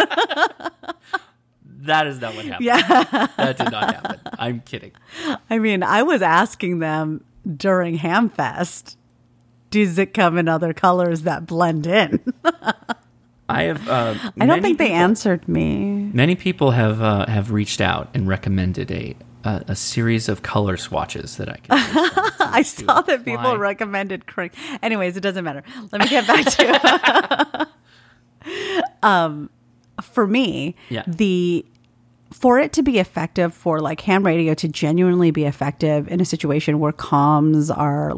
That is not what happened. Yeah. That did not happen. I'm kidding. I mean, I was asking them during Hamfest, does it come in other colors that blend in? I have. I don't think they answered me. Many people have reached out and recommended a series of color swatches that I can. use to I saw that apply. people recommended crank. Anyways, it doesn't matter. Let me get back to for me, Yeah. for it to be effective, for ham radio to genuinely be effective in a situation where comms are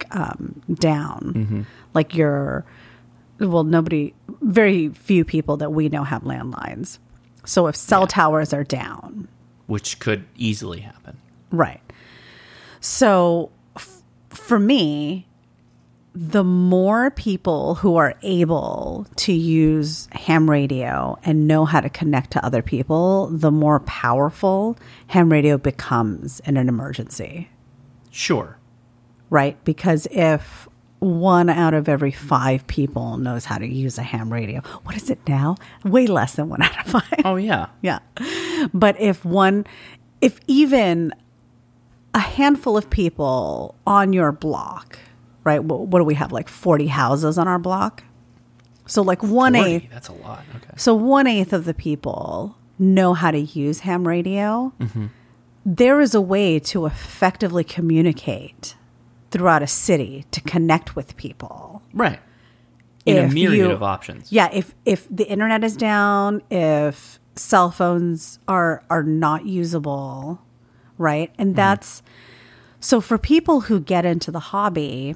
down, very few people that we know have landlines. So if cell towers are down, which could easily happen. right. So for me, the more people who are able to use ham radio and know how to connect to other people, the more powerful ham radio becomes in an emergency, Sure. right? Because if 1 out of every 5 people knows how to use a ham radio, what is it now? Way less than 1 out of 5. Oh yeah. Yeah. But if even a handful of people on your block, right? What do we have? 40 houses on our block. So 1/8. 40, that's a lot. Okay. So 1/8 of the people know how to use ham radio. Mm-hmm. There is a way to effectively communicate throughout a city to connect with people. Right. In a If myriad you- of options. Yeah, if the internet is down, if cell phones are not usable, right? And that's so for people who get into the hobby,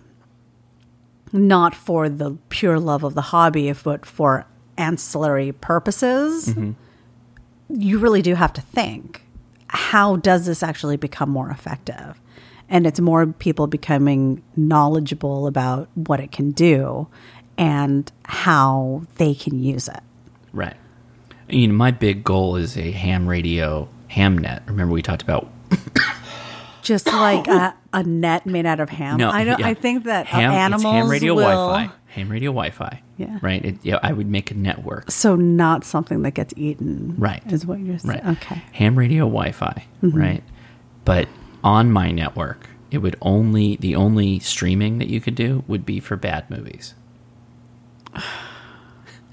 not for the pure love of the hobby, but for ancillary purposes, you really do have to think, how does this actually become more effective? And it's more people becoming knowledgeable about what it can do and how they can use it. Right. My big goal is a ham radio hamnet. Remember we talked about Just like a net made out of ham. no. I don't. yeah. I think that ham, animals it's ham radio will. Wi-Fi. Ham radio Wi-Fi. Yeah. Right. I would make a network. So not something that gets eaten. Right. Is what you're saying. Right. Okay. Ham radio Wi-Fi. Right. But on my network, it would the only streaming that you could do would be for bad movies.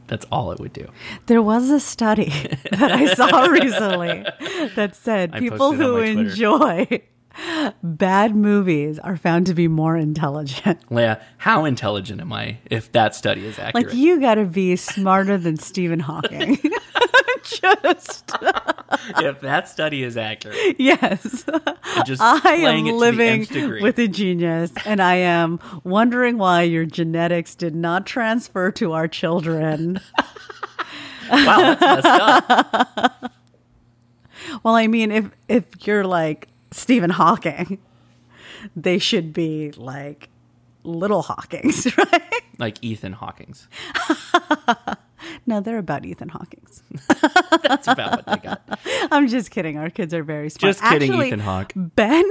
That's all it would do. There was a study that I saw recently that said people posted it on who my Twitter. enjoy bad movies are found to be more intelligent. Leia, how intelligent am I if that study is accurate? Like, you got to be smarter than Stephen Hawking. Just, if that study is accurate. yes. And just I playing am it living to the nth degree. with a genius, and I am wondering why your genetics did not transfer to our children. Wow, that's messed up. Well, I mean, if you're like Stephen Hawking, they should be like little Hawkings, right? Like Ethan Hawking's. No, they're about Ethan Hawking's. That's about what they got. I'm just kidding. Our kids are very smart. Just kidding, Actually, Ethan Hawke. Ben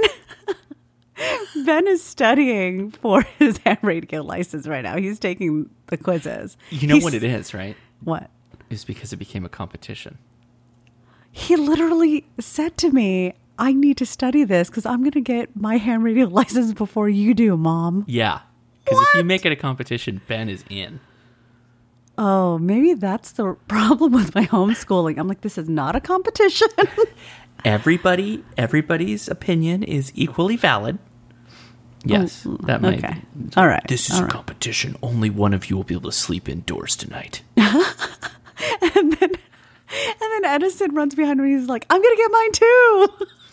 is studying for his ham radio license right now. He's taking the quizzes. You know what it is, right? What? It's because it became a competition. He literally said to me, I need to study this because I'm going to get my ham radio license before you do, Mom. Yeah. Because if you make it a competition, Ben is in. Oh, maybe that's the problem with my homeschooling. I'm like, this is not a competition. Everybody's opinion is equally valid. Yes, that might okay. be. All right. This is a competition. Only one of you will be able to sleep indoors tonight. And then Edison runs behind me. He's like, I'm going to get mine too.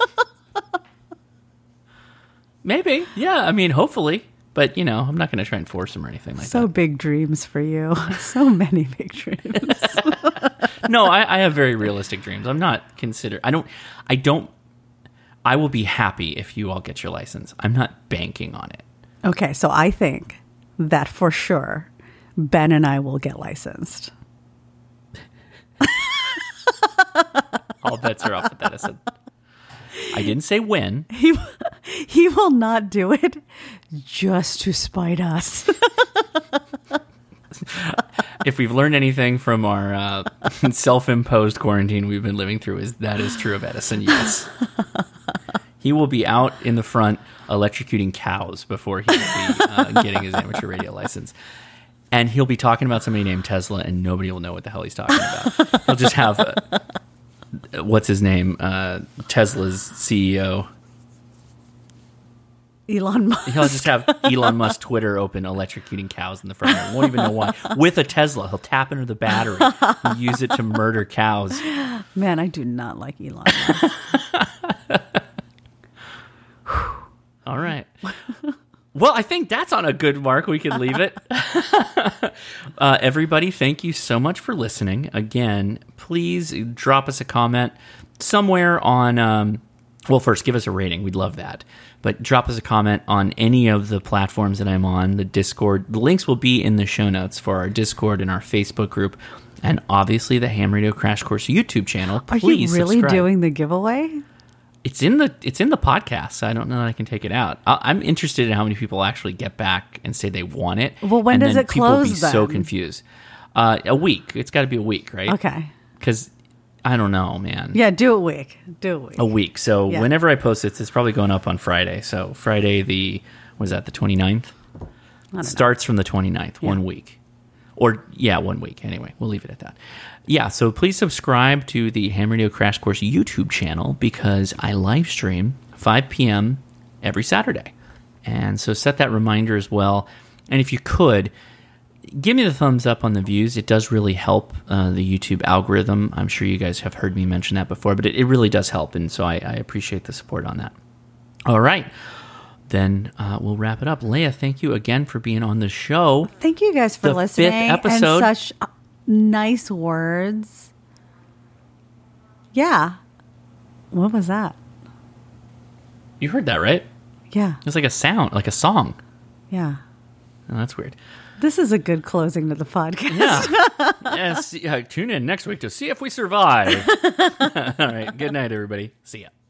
Maybe. Yeah, I mean, hopefully. But, you know, I'm not going to try and force him or anything like So big dreams for you. So many big dreams. that. No, I have very realistic dreams. I'm not I will be happy if you all get your license. I'm not banking on it. Okay, so I think that for sure Ben and I will get licensed. All bets are off with that. I said, I didn't say when. He will not do it just to spite us. If we've learned anything from our self-imposed quarantine we've been living through, is that is true of Edison, yes. He will be out in the front electrocuting cows before he will be getting his amateur radio license. And he'll be talking about somebody named Tesla, and nobody will know what the hell he's talking about. He'll just have, what's his name? Tesla's CEO. Elon Musk. He'll just have Elon Musk Twitter open, electrocuting cows in the front room. Won't even know why. With a Tesla, he'll tap into the battery and use it to murder cows. Man, I do not like Elon Musk. All right. Well, I think that's on a good mark. We can leave it. Everybody, thank you so much for listening. Again, please drop us a comment somewhere on... well, first, give us a rating. We'd love that. But drop us a comment on any of the platforms that I'm on, the Discord. The links will be in the show notes for our Discord and our Facebook group, and obviously the Ham Radio Crash Course YouTube channel. Please Are you really subscribe. doing the giveaway? It's in the podcast, so I don't know that I can take it out. I'm interested in how many people actually get back and say they want it. Well, when and does then it people will be close, so then? confused. A week. It's got to be a week, right? Okay. Because I don't know, man. Yeah, do a week. Do a week. A week. So Yeah. whenever I post it, it's probably going up on Friday. So Friday the 29th? Starts from the 29th, 1 week. Or, yeah, 1 week. Anyway, we'll leave it at that. Yeah, so please subscribe to the Ham Radio Crash Course YouTube channel because I live stream 5 p.m. every Saturday. And so set that reminder as well. And if you could, give me the thumbs up on the views. It does really help the YouTube algorithm. I'm sure you guys have heard me mention that before, but it really does help. And so I appreciate the support on that. All right. Then we'll wrap it up. Leia, thank you again for being on the show. Thank you guys for The listening. fifth episode. And such nice words. Yeah. What was that? You heard that, right? Yeah. It was like a sound, like a song. Yeah. Oh, that's weird. This is a good closing to the podcast. Yeah. Tune in next week to see if we survive. All right. Good night, everybody. See ya.